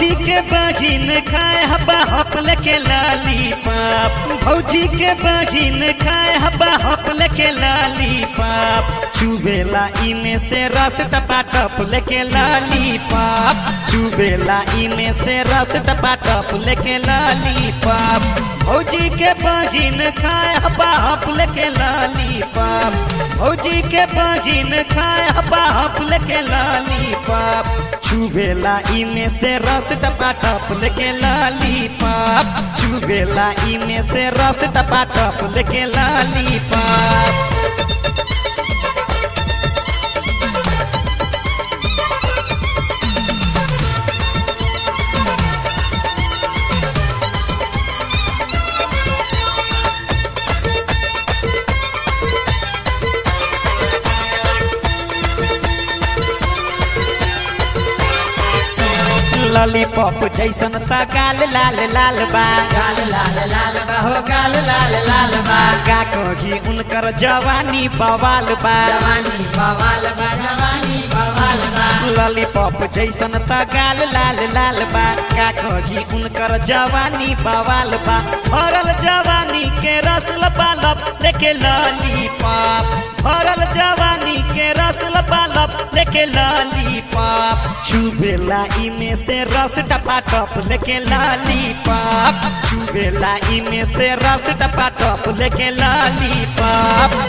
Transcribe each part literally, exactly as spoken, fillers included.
भौजी के बहिन खाए हब्बा हपल के लालीपाप भौजी के बहिन खाए हब्बा हपल के लालीपाप चुबेला इमे से रस टपाटप लेके लालीपाप चुबेला इमे से रस टपाटप लेके लालीपाप भौजी के बहिन खाए हब्बा हपल के लालीपाप भौजी के बहिन खाए हब्बा हपल के लालीपाप चुबेला इमे से रस टपाटप लेके लालीपाप चुबेला इमे से रस टपाटप लेके लालीपाप लॉलीपॉप जैसन ता गाल लाल लाल बा गाल लाल लाल बा हो गाल लाल लाल बा का कही उनकर जवानी बवाल बा जवानी बवाल बा जवानी बवाल बा लॉलीपॉप जैसन ता गाल लाल लाल बा का कही उनकर जवानी बवाल बा भरल जवानी के रस लपालप लेके लॉलीपॉप भरल जवानी के रस लपालप लेके लॉलीपॉप चुबेला इमे से रस टपाटप लेके लालीपाप चुबेला इमे से रस टपाटप लेके लालीपाप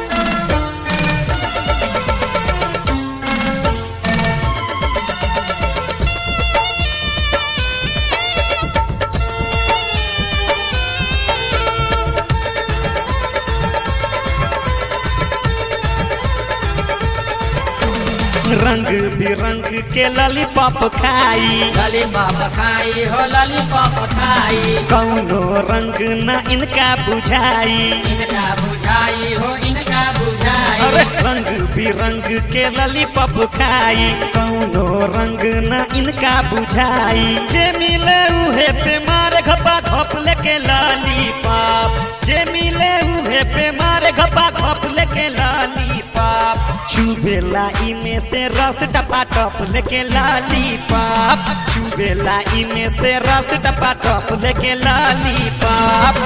रंग बिरंग के लॉलीपॉप खाई लॉलीपॉप खाई हो लॉलीपॉप खाई कौनो रंग न इनका बुझाई इनका बुझाई हो इनका बुझाई अरे रंग बिरंग के लॉलीपॉप खाई कौनो रंग न इनका बुझाई जे मिले उहे पे मारे घपा घप लेके लॉलीपॉप जे मिले उहे पे मारे घपा घप लेके लॉलीपॉप चुबेला इमे से रस टपाटप लेके लालीपाप चुबेला इमे से रस टपाटप लेके लालीपाप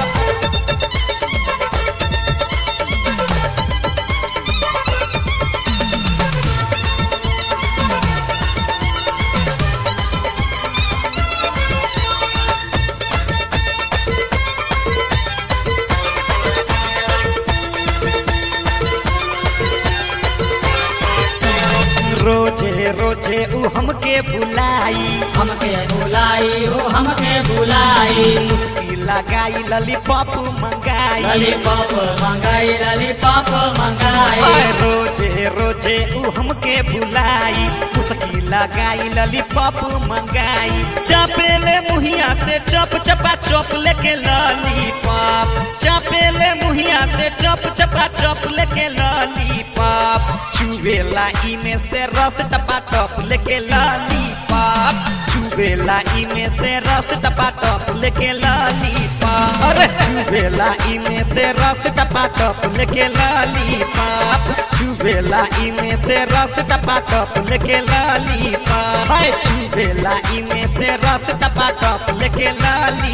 रोजे रोजे उ हमके बुलाई हमके बुलाई हो हमके बुलाई मुस्की लगाई लॉलीपॉप मंगाई लॉलीपॉप मंगाई लॉलीपॉप मंगाई आए रोजे रोजे उ हमके बुलाई मुस्की लगाई लॉलीपॉप मंगाई चापेले मुहिया से चप चपा चप लेके लॉलीपॉप चापेले मुहिया से चप चपा चप लेके लॉलीपॉप चुबेला इमे से रस टपाटप लेके लॉलीपॉप चुबेला इमे से रस टपाटप लेके लॉलीपॉप अरे चुबेला इमे से रस टपाटप लेके लॉलीपॉप चुबेला इमे से रस टपाटप लेके लॉलीपॉप हाय चुबेला इमे से रस टपाटप लेके लॉलीपॉप